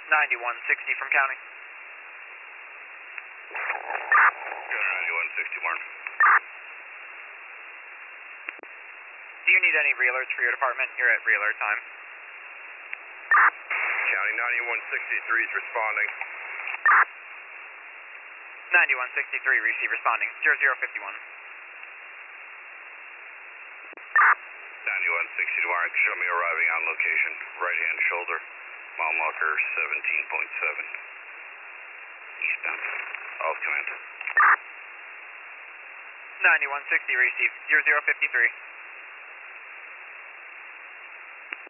9160 from county. 9160, Martin. Do you need any re-alerts for your department? You're at re-alert time. County 9163 is responding. 9163, receive responding. 0051. 9160, Martin. Show me arriving on location. Right hand shoulder. Mile marker 17.7. Eastbound. Off command. 9160, receive. 0053.